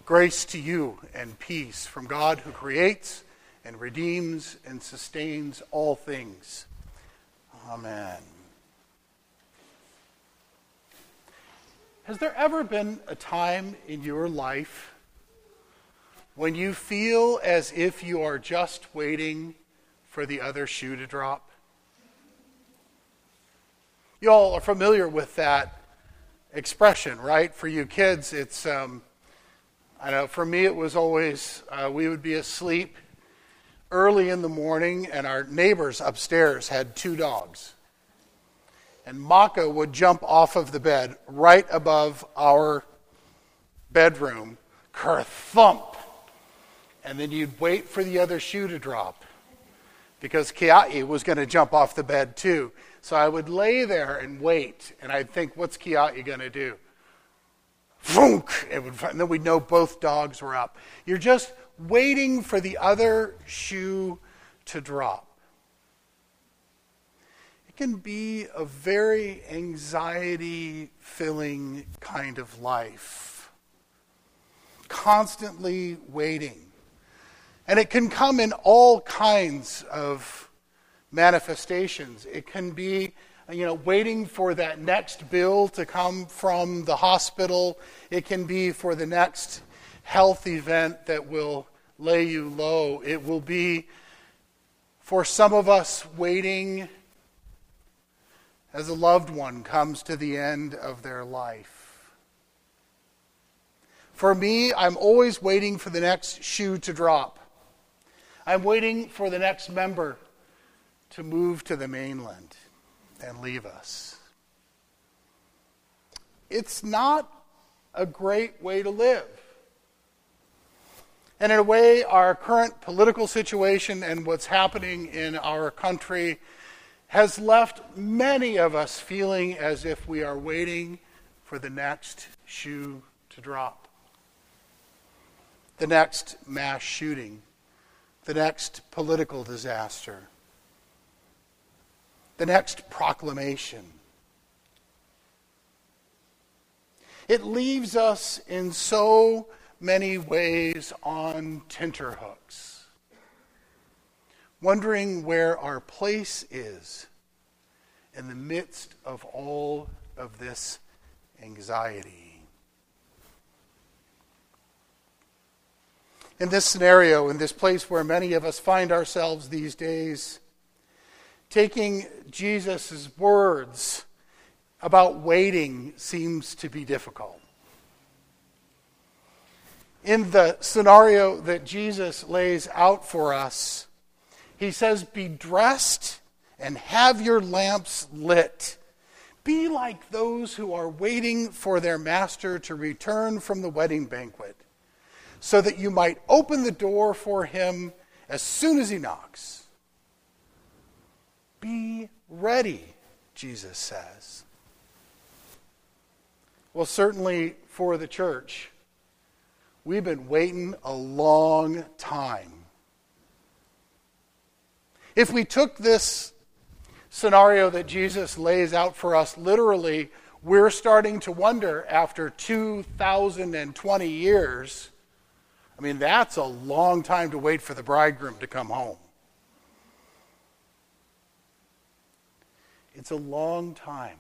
Grace to you and peace from God who creates and redeems and sustains all things. Amen. Has there ever been a time in your life when you feel as if you are just waiting for the other shoe to drop? You all are familiar with that expression, right? For you kids, it's, I know for me it was always, we would be asleep early in the morning and our neighbors upstairs had 2 dogs. And Maka would jump off of the bed right above our bedroom, kerthump. And then you'd wait for the other shoe to drop because Kiai was going to jump off the bed too. So I would lay there and wait, and I'd think, what's Kiai going to do? Vunk! And then we'd know both dogs were up. You're just waiting for the other shoe to drop. It can be a very anxiety-filling kind of life. Constantly waiting. And it can come in all kinds of manifestations. It can be, waiting for that next bill to come from the hospital. It can be for the next health event that will lay you low. It will be, for some of us, waiting as a loved one comes to the end of their life. For me, I'm always waiting for the next shoe to drop. I'm waiting for the next member to move to the mainland and leave us. It's not a great way to live. And in a way, our current political situation and what's happening in our country has left many of us feeling as if we are waiting for the next shoe to drop. The next mass shooting. The next political disaster. The next proclamation. It leaves us in so many ways on tenterhooks, wondering where our place is in the midst of all of this anxiety. In this scenario, in this place where many of us find ourselves these days, taking Jesus' words about waiting seems to be difficult. In the scenario that Jesus lays out for us, he says, be dressed and have your lamps lit. Be like those who are waiting for their master to return from the wedding banquet, so that you might open the door for him as soon as he knocks. Be ready, Jesus says. Well, certainly for the church, we've been waiting a long time. If we took this scenario that Jesus lays out for us literally, we're starting to wonder after 2,020 years, that's a long time to wait for the bridegroom to come home. It's a long time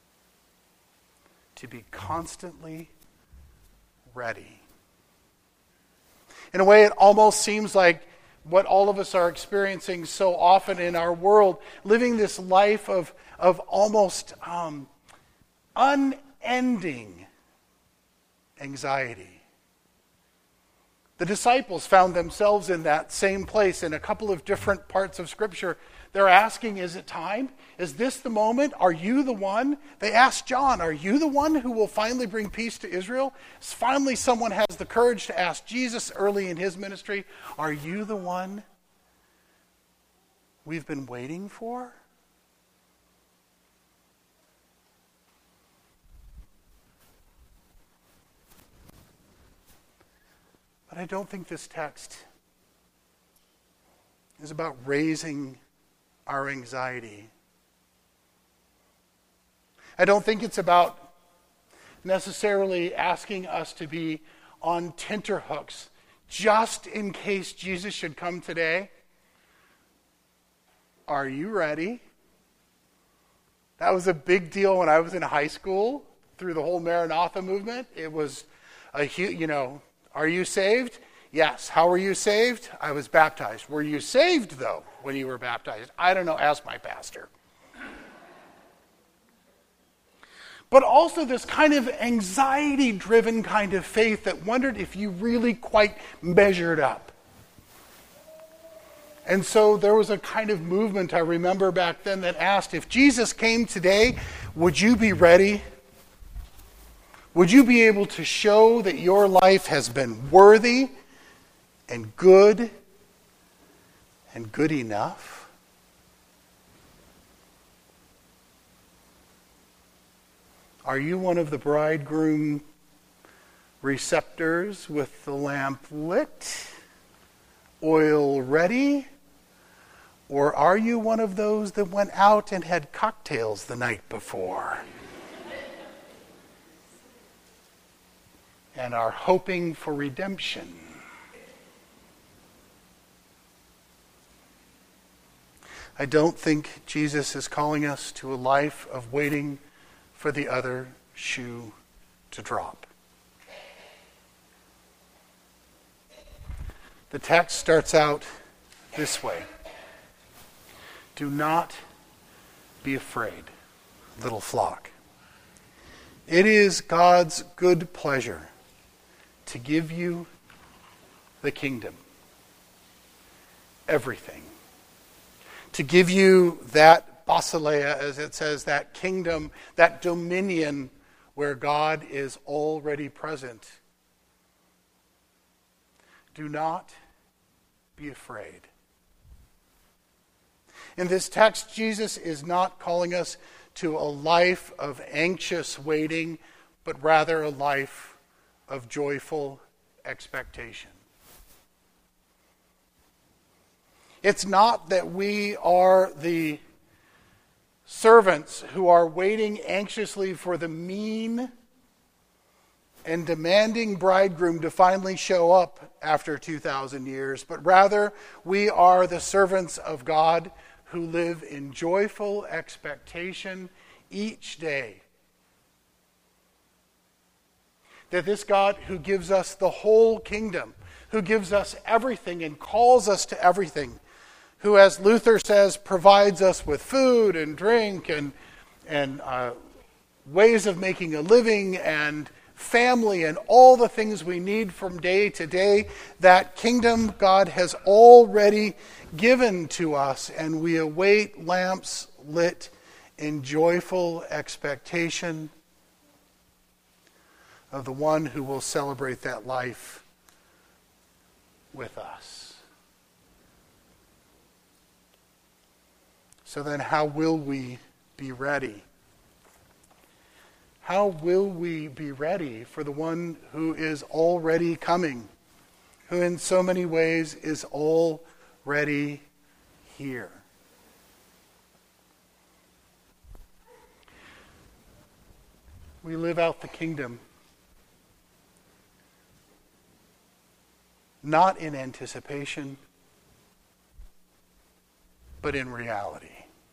to be constantly ready. In a way, it almost seems like what all of us are experiencing so often in our world, living this life of almost unending anxiety. The disciples found themselves in that same place in a couple of different parts of Scripture. They're asking, is it time? Is this the moment? Are you the one? They asked John, are you the one who will finally bring peace to Israel? Finally, someone has the courage to ask Jesus early in his ministry, are you the one we've been waiting for? But I don't think this text is about raising our anxiety. I don't think it's about necessarily asking us to be on tenterhooks just in case Jesus should come today? Are you ready? That was a big deal when I was in high school through the whole Maranatha movement. It was a huge, are you saved? Yes. How were you saved? I was baptized. Were you saved, though, when you were baptized? I don't know. Ask my pastor. But also this kind of anxiety-driven kind of faith that wondered if you really quite measured up. And so there was a kind of movement, I remember back then, that asked, if Jesus came today, would you be ready? Would you be able to show that your life has been worthy and good enough? Are you one of the bridegroom receptors with the lamp lit, oil ready? Or are you one of those that went out and had cocktails the night before and are hoping for redemption? I don't think Jesus is calling us to a life of waiting for the other shoe to drop. The text starts out this way. Do not be afraid, little flock. It is God's good pleasure to give you the kingdom. Everything. To give you that basileia, as it says, that kingdom, that dominion where God is already present. Do not be afraid. In this text, Jesus is not calling us to a life of anxious waiting, but rather a life of joyful expectation. It's not that we are the servants who are waiting anxiously for the mean and demanding bridegroom to finally show up after 2,000 years, but rather we are the servants of God who live in joyful expectation each day. That this God who gives us the whole kingdom, who gives us everything and calls us to everything, who, as Luther says, provides us with food and drink and ways of making a living and family and all the things we need from day to day, that kingdom God has already given to us, and we await lamps lit in joyful expectation of the one who will celebrate that life with us. So then, how will we be ready? How will we be ready for the one who is already coming, who in so many ways is already here? We live out the kingdom not in anticipation, but in reality.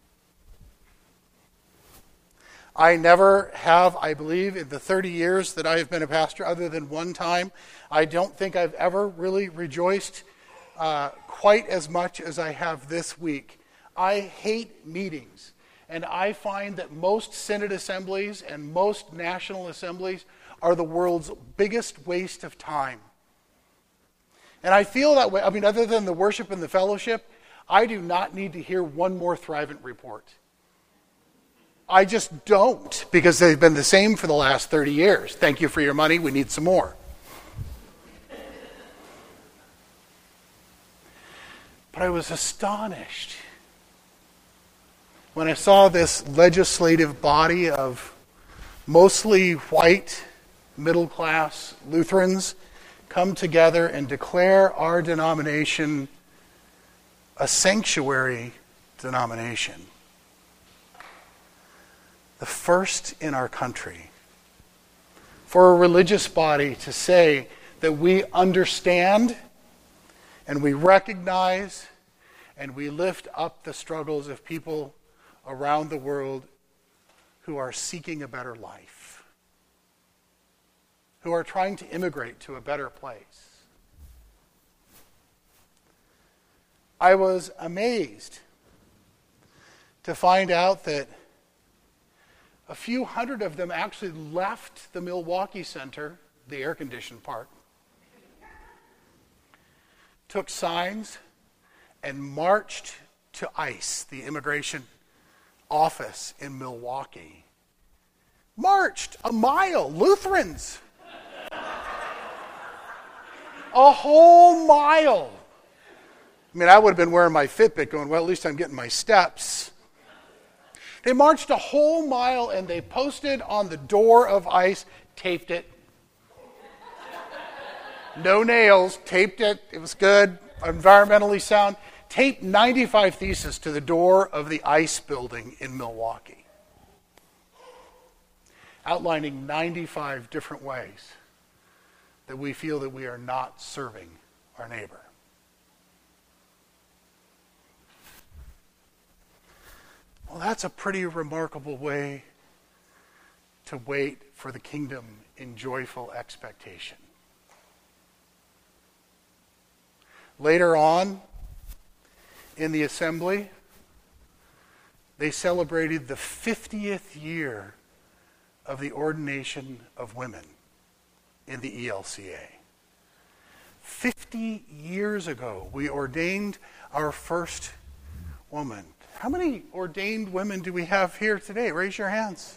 I never have, I believe, in the 30 years that I have been a pastor, other than one time, I don't think I've ever really rejoiced quite as much as I have this week. I hate meetings, and I find that most synod assemblies and most national assemblies are the world's biggest waste of time. And I feel that way. I mean, other than the worship and the fellowship, I do not need to hear one more Thrivent report. I just don't, because they've been the same for the last 30 years. Thank you for your money. We need some more. But I was astonished when I saw this legislative body of mostly white, middle-class Lutherans come together and declare our denomination a sanctuary denomination. The first in our country. For a religious body to say that we understand and we recognize and we lift up the struggles of people around the world who are seeking a better life, who are trying to immigrate to a better place. I was amazed to find out that a few hundred of them actually left the Milwaukee Center, the air-conditioned part, took signs, and marched to ICE, the immigration office in Milwaukee. Marched a mile, Lutherans. A whole mile. I mean, I would have been wearing my Fitbit going, well, at least I'm getting my steps. They marched a whole mile and they posted on the door of ICE, taped it. No nails, taped it. It was good, environmentally sound. Taped 95 Theses to the door of the ICE building in Milwaukee, outlining 95 different ways that we feel that we are not serving our neighbor. Well, that's a pretty remarkable way to wait for the kingdom in joyful expectation. Later on in the assembly, they celebrated the 50th year of the ordination of women in the ELCA. 50 years ago, we ordained our first woman. How many ordained women do we have here today? Raise your hands.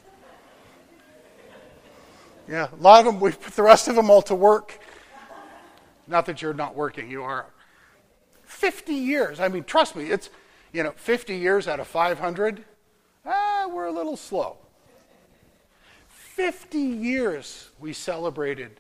Yeah, a lot of them, we put the rest of them all to work. Not that you're not working, you are. 50 years. I mean, trust me, it's, 50 years out of 500, we're a little slow. 50 years we celebrated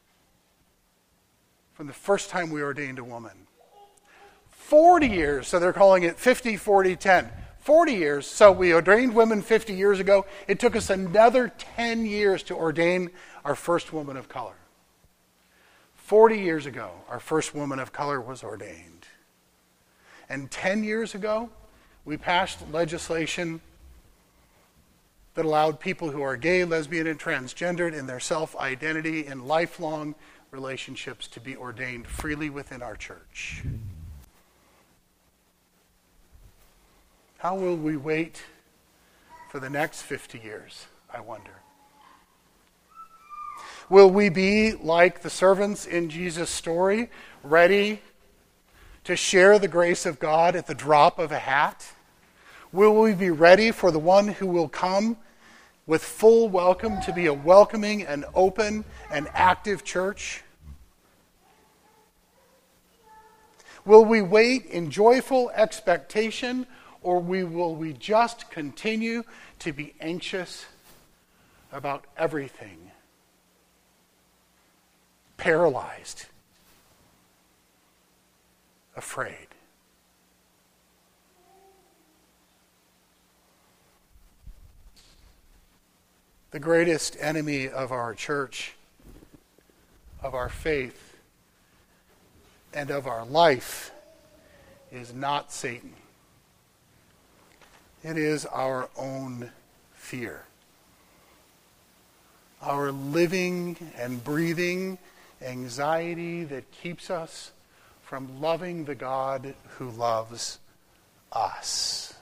from the first time we ordained a woman. 40 years, so they're calling it 50, 40, 10. 40 years, so we ordained women 50 years ago. It took us another 10 years to ordain our first woman of color. 40 years ago, our first woman of color was ordained. And 10 years ago, we passed legislation that allowed people who are gay, lesbian, and transgendered in their self-identity in lifelong relationships to be ordained freely within our church. How will we wait for the next 50 years, I wonder? Will we be like the servants in Jesus' story, ready to share the grace of God at the drop of a hat? Will we be ready for the one who will come with full welcome to be a welcoming and open and active church? Will we wait in joyful expectation, or will we just continue to be anxious about everything? Paralyzed, afraid. The greatest enemy of our church, of our faith, and of our life is not Satan. It is our own fear. Our living and breathing anxiety that keeps us from loving the God who loves us.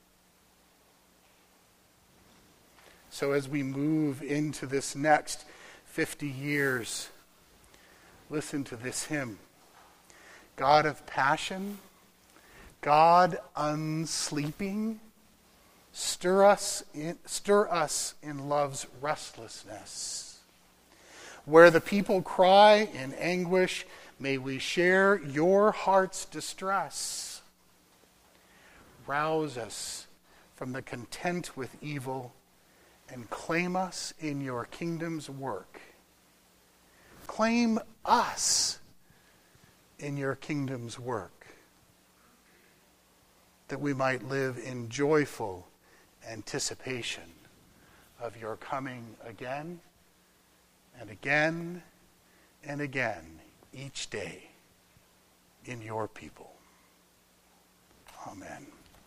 So as we move into this next 50 years, listen to this hymn. God of passion, God unsleeping, stir us in love's restlessness. Where the people cry in anguish, may we share your heart's distress. Rouse us from the content with evil and claim us in your kingdom's work. Claim us in your kingdom's work, that we might live in joyful anticipation of your coming again and again and again each day in your people.